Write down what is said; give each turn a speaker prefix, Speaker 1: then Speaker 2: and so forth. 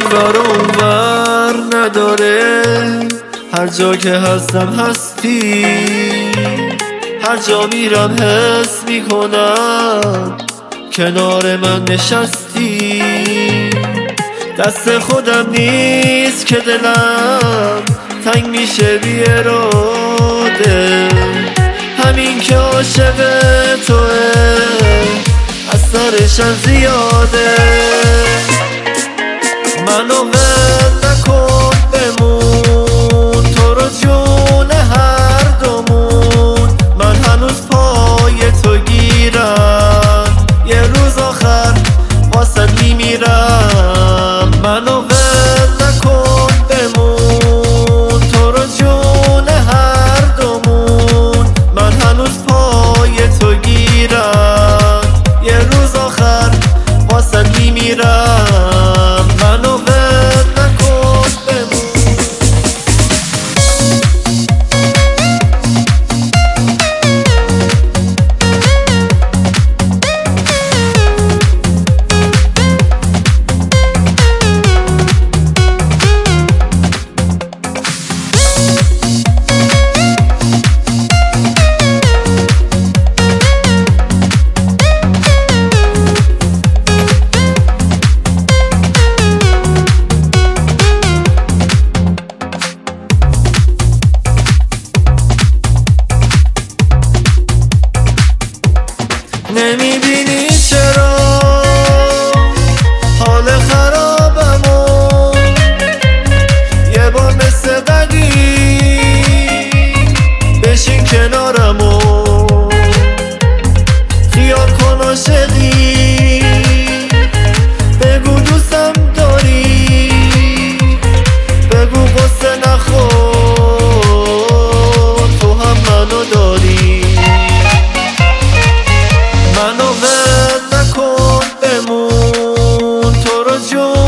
Speaker 1: ور و اونور نداره، هر جا که هستم هستی، هر جا میرم حس میکنم کنار من نشستی. دست خودم نیست که دلم تنگ میشه بی اراده، همین که عاشق توه اثرشم زیاده. منو ول نکن بمون، تو رو جون هر دومون، من هنوز پای تو گیرم، یه روز آخر واسه میمیرم. منو ول نکن بمون، تو رو جون هر دومون، من هنوز پای تو گیرم، یه روز آخر واسه میمیرم. منو ول نکن بمون. نمیبینی چرا حال خرابمو، یه بار مثل بدی بشین کنارمو، خیال کن عاشقی، بگو دوستم داری، بگو قصه نخور، تو هم منو داری. منو ول نکن بمون، تو رو جون